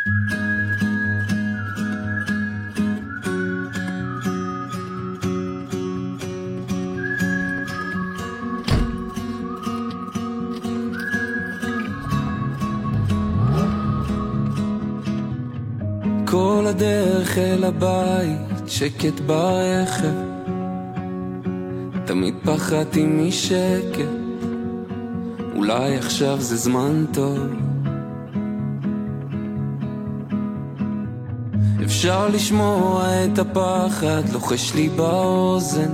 כל הדרך אל הבית, שקט ברכב, תמיד פחדתי משקט, אולי עכשיו זה זמן טוב. אפשר לשמוע את הפחד לוחש לי באוזן,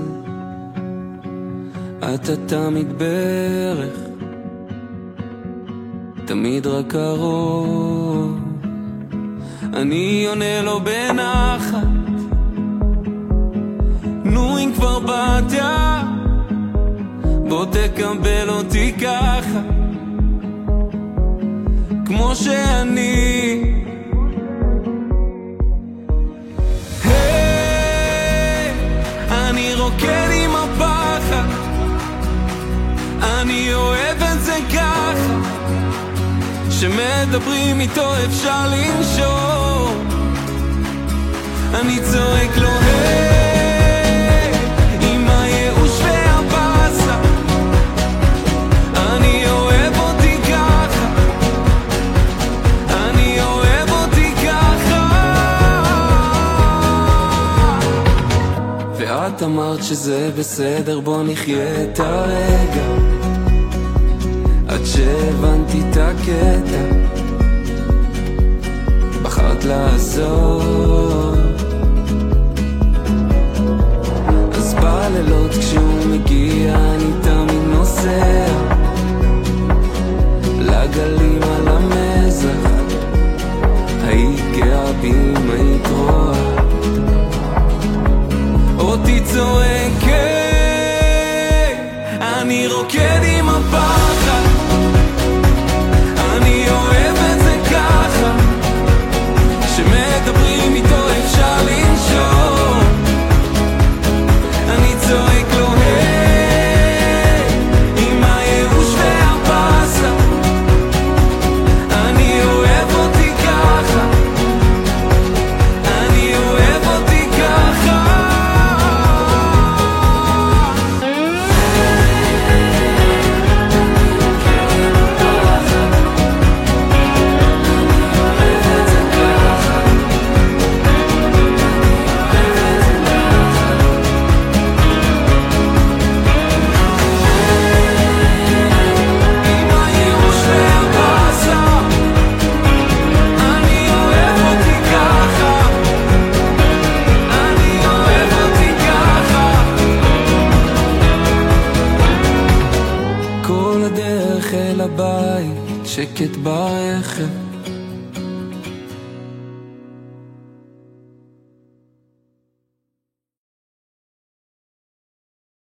אתה תמיד בערך, תמיד רק קרוב. אני עונה לו בנחת, נו אם כבר באת, בוא תקבל אותי ככה כמו שאני. היי, אני רוקד עם הפחד, אני אוהב את זה ככה, שמדברים איתו אפשר לנשום. אני צועק לו היי, עם הייאוש והבאסה, אני אוהב אותי ככה, אני אוהב אותי ככה. ואת אמרת שזה בסדר, בוא נחיה את הרגע, עד שהבנתי את הקטע, בחרת לעזור. אז בלילות כשהוא מגיע אני תמיד נוסע לגלים על המזח, היית גאה בי אם היית רואה אותי צועקת. אני רוקד עם הפחד, אני אוהב את זה ככה, שמדברים איתו אפשר לנשום. אני צועק לו היי, עם הייאוש והבאסה, אני אוהב אותי ככה, אני אוהב אותי ככה. כל הדרך אל הבית, שקט ברכב,